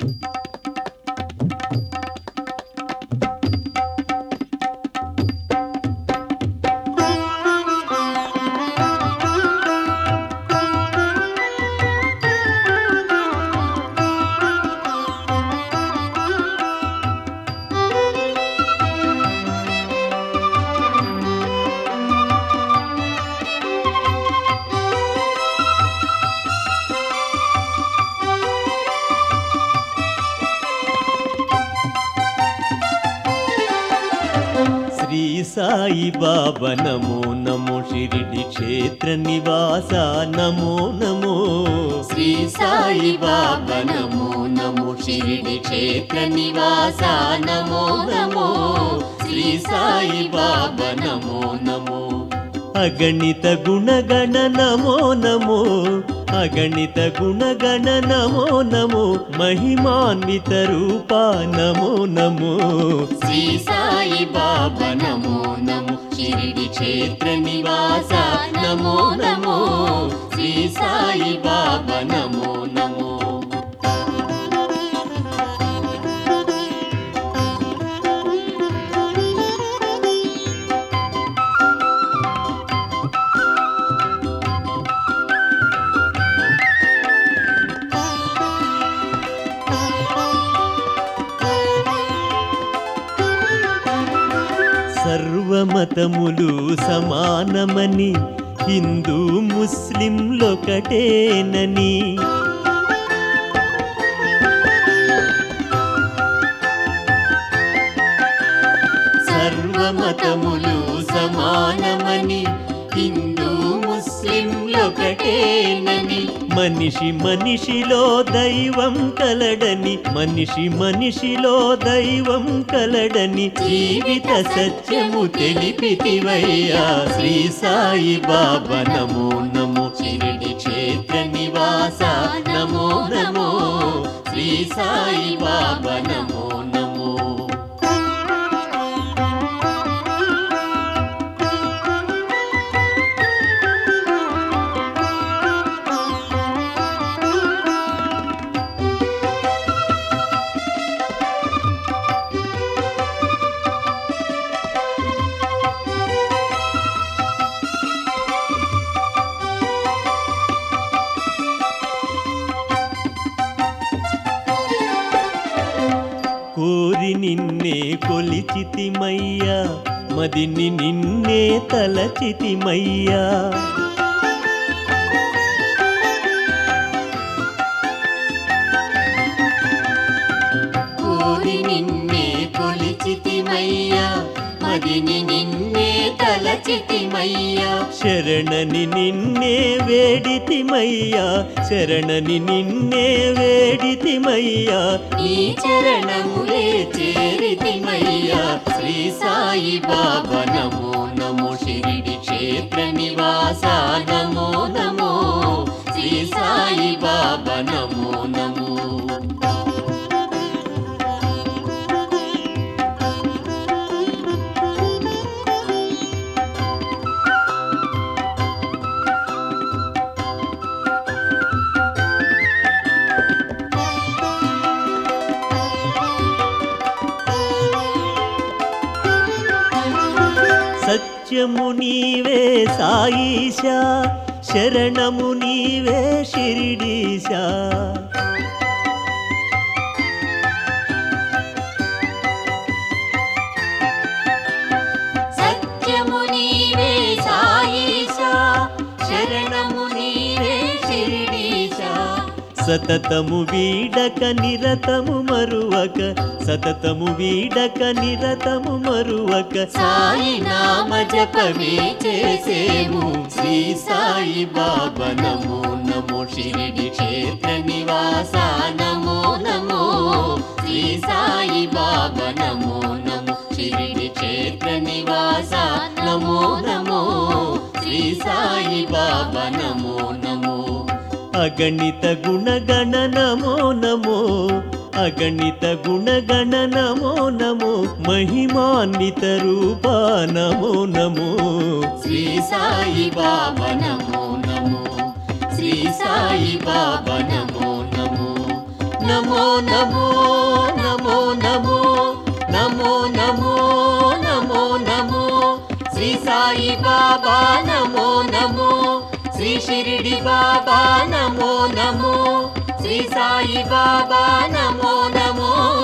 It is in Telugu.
శ్రీ సాయి బాబా నమో నమో షిరిడి క్షేత్ర నివాస నమో నమో శ్రీ సాయి బాబా నమో నమో షిరిడి క్షేత్ర నివాస నమో నమో శ్రీ సాయి బాబా నమో నమో అగణిత గుణగణ నమో నమో అగణిత గుణగణ నమో నమో మహిమాన్విత రూప నమో నమో శ్రీ సాయి బాబా నమో నమో షిరిడి క్షేత్ర నివాస నమో నమో శ్రీ సాయి బాబా నమో నమో సర్వమతములు సమానమని హిందూ ముస్లింలొకటేనని సర్వమతములు సమానమని హిందూ ముస్లింలొకటేనని మనిషి మనిషిలో దైవం కలడని మనిషి మనిషిలో దైవం కలడని జీవిత సత్యము తెలిపితివయ్యా శ్రీ సాయి బాబా నమో నమో షిరిడి క్షేత్ర నివాస నమో నమో శ్రీ సాయి బాబా నమో నమో కోరి నిన్నే కొలిచితిమయ్యా మదిని నిన్నే తలచితిమయ్యా కోరి నిన్నే కొలిచితిమయ్యా మదిని నిన్నే తలచితిమయ్యా శరణని నిన్నే వేడితిమయ్యా శరణని నిన్నే వేడితిమయ్యా ఈ చరణములే చేరితిమయ్యా శ్రీ సాయి బాబా నమో నమో షిరిడి క్షేత్ర నివాస నమో నమో శ్రీ సాయి బాబా నమో నమో సత్యము నీవే సాయిషా శరణము నీవే షిరిడీశా సత్యము నీవే సాయిషా శరణము నీవే షిరిడీశా సతతము వీడక నిరతము మరువక సతతము వీడక నిరతము మరువక సాయి నామ జపమే చేసేము శ్రీ సాయి బాబా నమో నమో షిరిడి క్షేత్ర నివాస నమో నమో శ్రీ సాయి బాబా నమో నమో షిరిడి క్షేత్ర నివాస నమో నమో శ్రీ సాయి బాబా నమో నమో అగణిత గుణగణ నమో నమో అగణిత గుణగణ నమో నమో మహిమాన్విత రూప నమో నమో శ్రీ సాయి బాబా నమో నమో శ్రీ సాయి బాబా నమో నమో నమో నమో నమో నమో నమో నమో నమో నమో శ్రీ సాయి బాబా నమో నమో శ్రీ షిరిడి బాబా నమో నమో శ్రీ సాయి బాబా నమో నమో